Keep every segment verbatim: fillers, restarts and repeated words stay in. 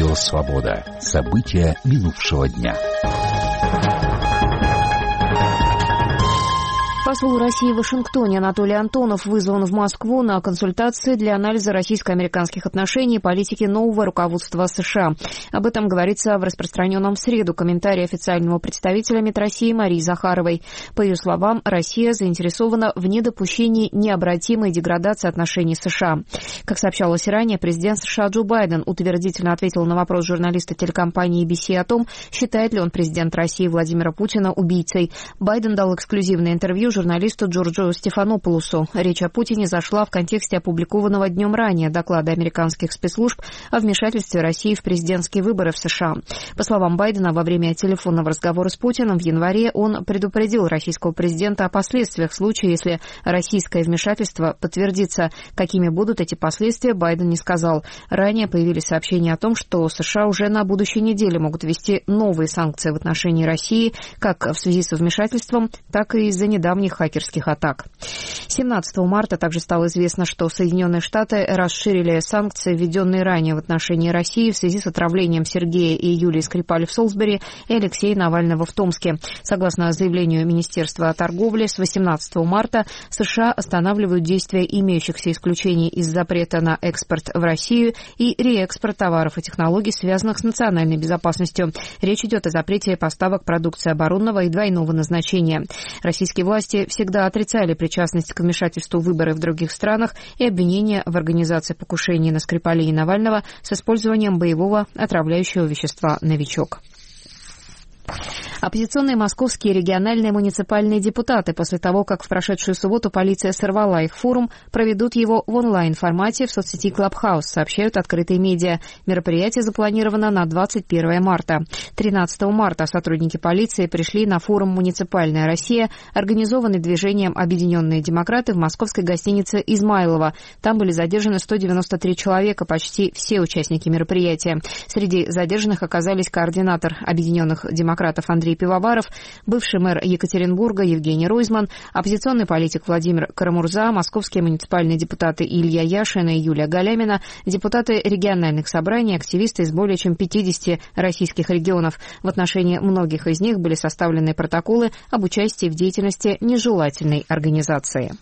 Радио «Свобода». События минувшего дня. Посол России в Вашингтоне Анатолий Антонов вызван в Москву на консультации для анализа российско-американских отношений и политики нового руководства США. Об этом говорится в распространенном в среду комментарии официального представителя МИД России Марии Захаровой. По ее словам, Россия заинтересована в недопущении необратимой деградации отношений с США. Как сообщалось ранее, президент США Джо Байден утвердительно ответил на вопрос журналиста телекомпании би би си о том, считает ли он президент России Владимира Путина убийцей. Байден дал эксклюзивное интервью журналисту Джорджу Стефанополусу. Речь о Путине зашла в контексте опубликованного днем ранее доклада американских спецслужб о вмешательстве России в президентские выборы в США. По словам Байдена, во время телефонного разговора с Путиным в январе он предупредил российского президента о последствиях в случае, если российское вмешательство подтвердится. Какими будут эти последствия, Байден не сказал. Ранее появились сообщения о том, что США уже на будущей неделе могут ввести новые санкции в отношении России, как в связи с вмешательством, так и из-за недавних хакерских атак. семнадцатого марта также стало известно, что Соединенные Штаты расширили санкции, введенные ранее в отношении России в связи с отравлением Сергея и Юлии Скрипаль в Солсбери и Алексея Навального в Томске. Согласно заявлению Министерства торговли, с восемнадцатого марта США останавливают действие имеющихся исключений из запрета на экспорт в Россию и реэкспорт товаров и технологий, связанных с национальной безопасностью. Речь идет о запрете поставок продукции оборонного и двойного назначения. Российские власти всегда отрицали причастность к вмешательству в выборы в других странах и обвинения в организации покушений на Скрипаля и Навального с использованием боевого отравляющего вещества «Новичок». Оппозиционные московские региональные муниципальные депутаты после того, как в прошедшую субботу полиция сорвала их форум, проведут его в онлайн-формате в соцсети Clubhouse, сообщают открытые медиа. Мероприятие запланировано на двадцать первое марта. тринадцатого марта сотрудники полиции пришли на форум «Муниципальная Россия», организованный движением «Объединенные демократы» в московской гостинице «Измайлово». Там были задержаны сто девяносто три человека, почти все участники мероприятия. Среди задержанных оказались координатор «Объединенных демократов» Андрей Пивоваров, бывший мэр Екатеринбурга Евгений Ройзман, оппозиционный политик Владимир Карамурза, московские муниципальные депутаты Илья Яшин и Юлия Галямина, депутаты региональных собраний, активисты из более чем пятидесяти российских регионов. В отношении многих из них были составлены протоколы об участии в деятельности нежелательной организации.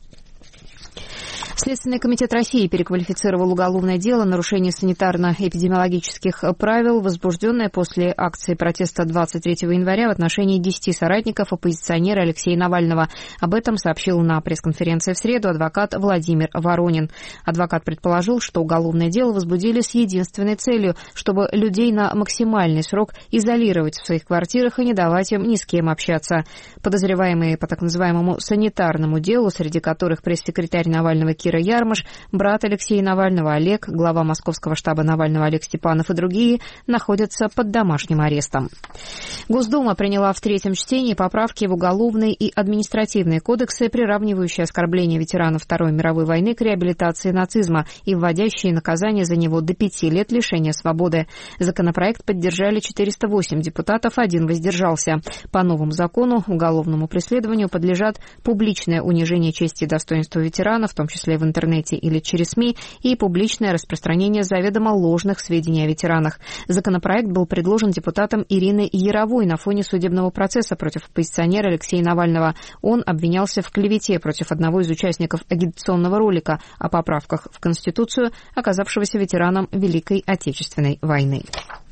Следственный комитет России переквалифицировал уголовное дело «Нарушение санитарно-эпидемиологических правил», возбужденное после акции протеста двадцать третьего января в отношении десяти соратников оппозиционера Алексея Навального. Об этом сообщил на пресс-конференции в среду адвокат Владимир Воронин. Адвокат предположил, что уголовное дело возбудили с единственной целью, чтобы людей на максимальный срок изолировать в своих квартирах и не давать им ни с кем общаться. Подозреваемые по так называемому санитарному делу, среди которых пресс-секретарь Навального Кира Ярмаш, брат Алексея Навального Олег, глава московского штаба Навального Олег Степанов и другие, находятся под домашним арестом. Госдума приняла в третьем чтении поправки в уголовные и административные кодексы, приравнивающие оскорбление ветеранов Второй мировой войны к реабилитации нацизма и вводящие наказание за него до пяти лет лишения свободы. Законопроект поддержали четыреста восемь депутатов, один воздержался. По новому закону уголовному преследованию подлежат публичное унижение чести и достоинства ветерана, в том числе в интернете или через СМИ, и публичное распространение заведомо ложных сведений о ветеранах. Законопроект был предложен депутатом Ириной Яровой на фоне судебного процесса против оппозиционера Алексея Навального. Он обвинялся в клевете против одного из участников агитационного ролика о поправках в Конституцию, оказавшегося ветераном Великой Отечественной войны.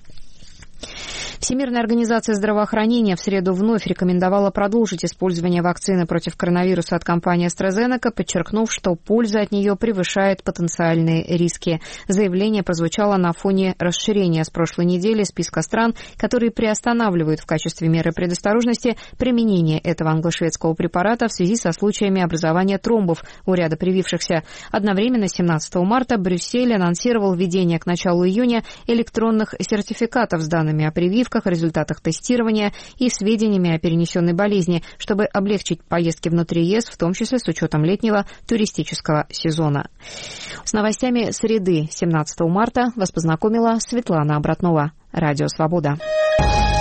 Всемирная организация здравоохранения в среду вновь рекомендовала продолжить использование вакцины против коронавируса от компании AstraZeneca, подчеркнув, что польза от нее превышает потенциальные риски. Заявление прозвучало на фоне расширения с прошлой недели списка стран, которые приостанавливают в качестве меры предосторожности применение этого англо-шведского препарата в связи со случаями образования тромбов у ряда привившихся. Одновременно семнадцатого марта Брюссель анонсировал введение к началу июня электронных сертификатов с данными о прививках, результатах тестирования и сведениями о перенесенной болезни, чтобы облегчить поездки внутри ЕС, в том числе с учетом летнего туристического сезона. С новостями среды семнадцатого марта вас познакомила Светлана Обратнова. Радио «Свобода».